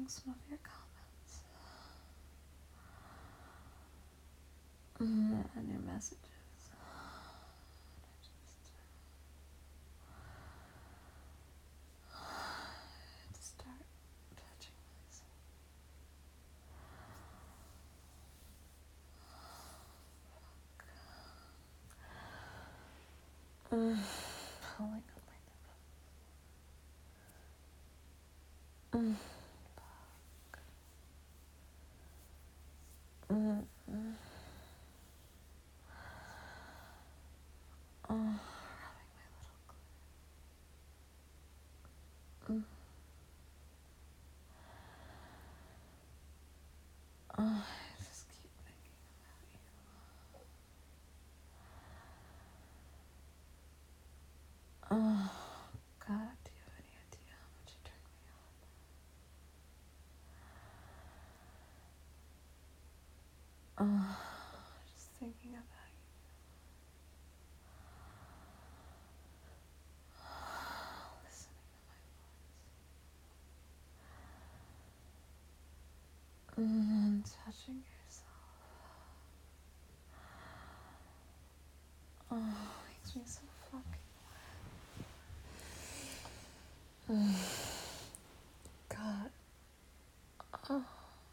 reading some of your comments and your messages. I just start touching myself. Pulling on my nipples. Rubbing my little clit. I just keep thinking about you. God, do you have any idea how much you turn me on? Just thinking about you. Listening to my voice. And touching yourself. Makes me so fucking wet. God. Fuck.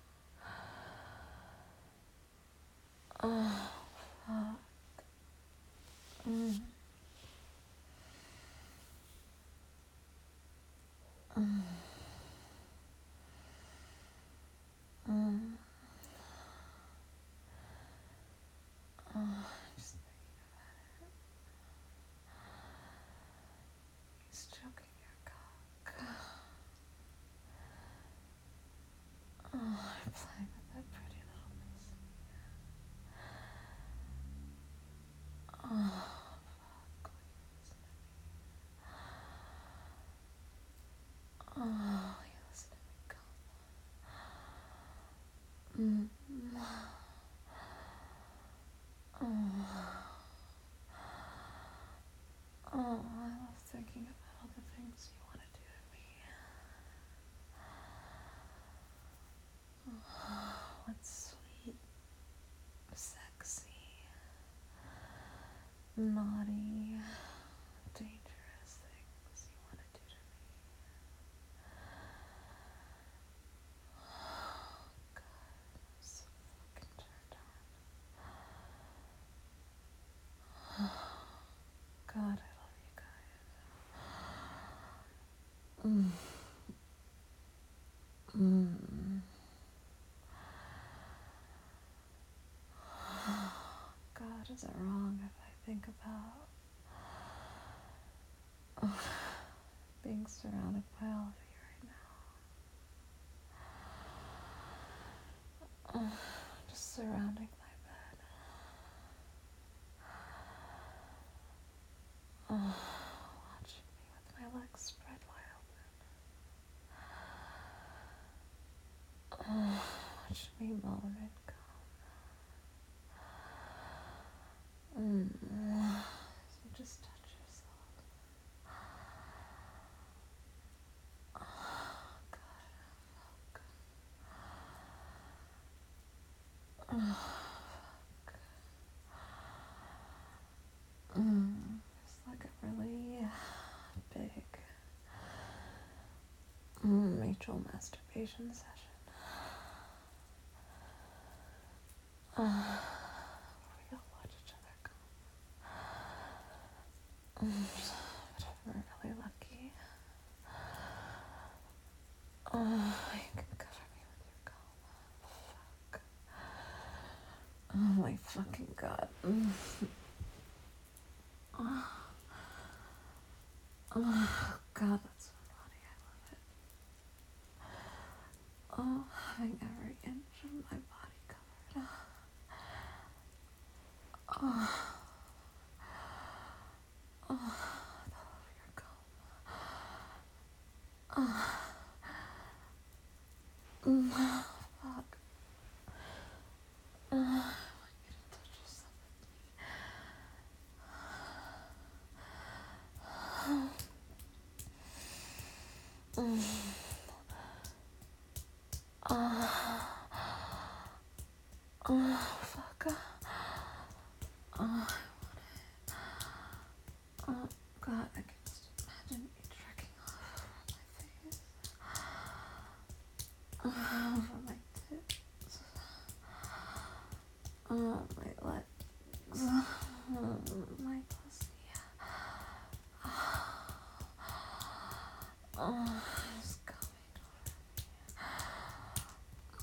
Just thinking about it. He's choking your cock. I'm playing with that pretty little pussy. Fuck, will you listen to me? Will you listen to me come? I love thinking about all the things you want to do to me. What sweet, sexy, naughty, dangerous things you want to do to me. God, I'm so fucking turned on. God, I love you guys. God, is it wrong if I think about being surrounded by all of you right now? Just surrounding my bed. Watching me with my legs spread wide open. Watching me moan and come. So just touch yourself. It's like a really big mutual masturbation session. We all watch each other come. But if we're really lucky, you can cover me with your cum. Fuck. Oh my fucking God. God, that's so naughty. I love it. Having every inch of my body covered. I love your cum. Fuck. I want you to touch yourself with me.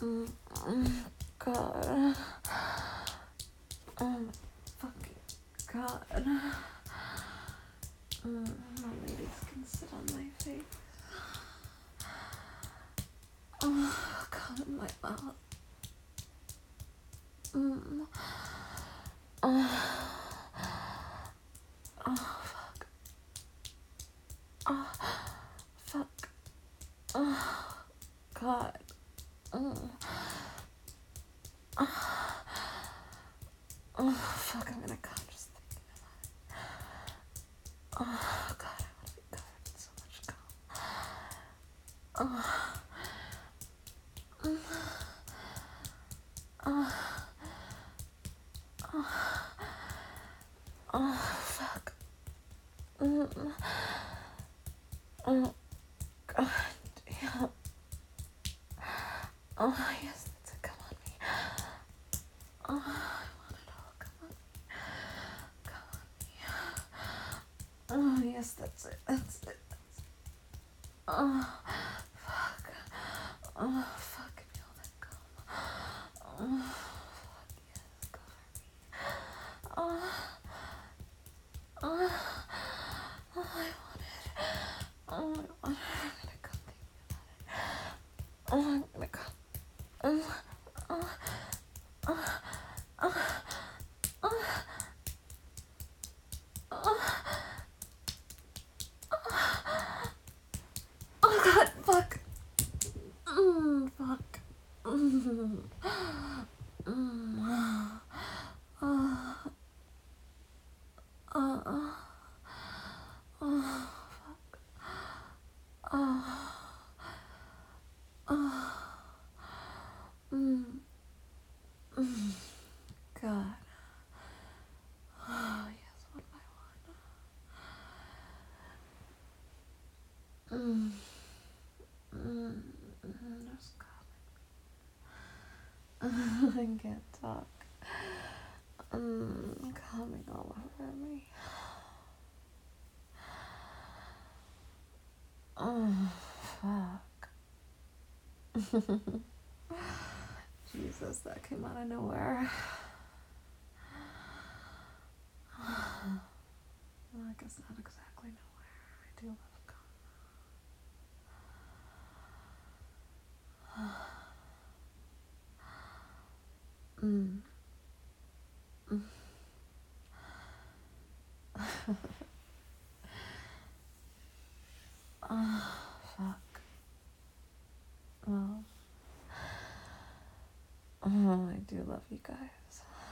God. Oh my fucking God. My ladies can sit on my face. Oh God, in my mouth. Oh fuck. Oh fuck. Oh God. Oh fuck, I'm gonna come just thinking about it. Oh God, I want to be covered in so much cum. Oh. Oh fuck. Oh God damn. Oh yes, that's it. Come on me. Oh, I want it all. Come on me. Come on me. Oh yes, that's it. That's it. That's it. Oh fuck. Oh fuck. Give me all that cum. Oh fuck yes. Cover me. Oh. Oh. Oh, I want it. Oh, I want it. I'm gonna come thinking about it. Oh, I'm gonna come. Oh, oh, oh, oh, oh, oh, oh God, fuck. Fuck. God. Oh, yes, what do I want? There's God. I can't talk. Coming all over me. Oh, fuck. Jesus, that came out of nowhere. Well, I guess not exactly nowhere. I do love cum. Oh, fuck. Well, oh, I do love you guys.